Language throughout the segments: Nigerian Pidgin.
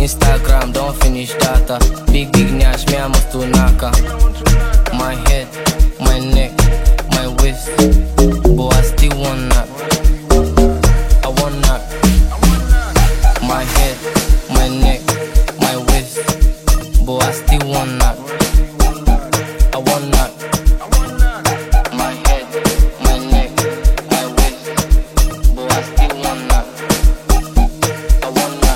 Instagram, don't finish data. Big nyash, me I must to naka. My head, my neck, my waist, but I still want that. I want that. My head, my neck, my waist, but I still want that. I want that. My head, my neck, my waist, but I still want that. I want that.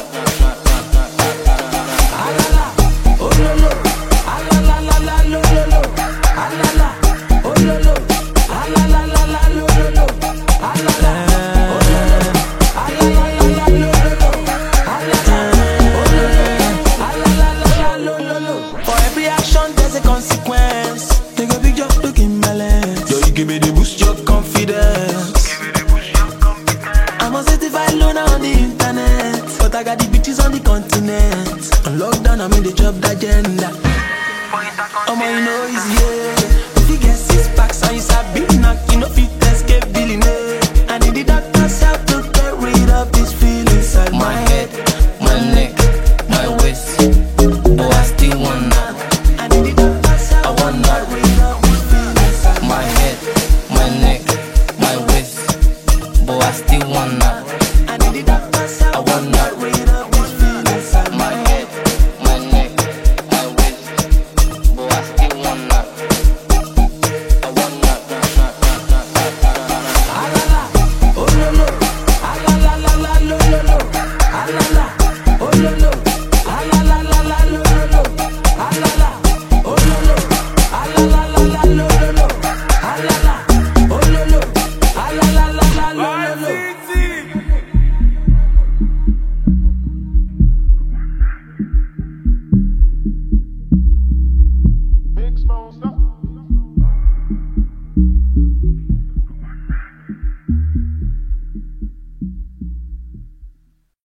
Alala, oh lolo, alala la la lo lolo, alala, oh lolo, alala la la lo lolo, alala, oh lolo, alala la la lo lolo, alala, oh lolo, alala la la lo lolo. For every action there's a consequence. Take a big job to give me balance. Yo, you give me the boost your confidence. I'm a certified loner on the internet, but I got the bitches on the continent. On lockdown, I'm in the job agenda. I'm on, you know, it's yeah. If you get 6 packs on your sabi knock, you know, fit escape billionaire.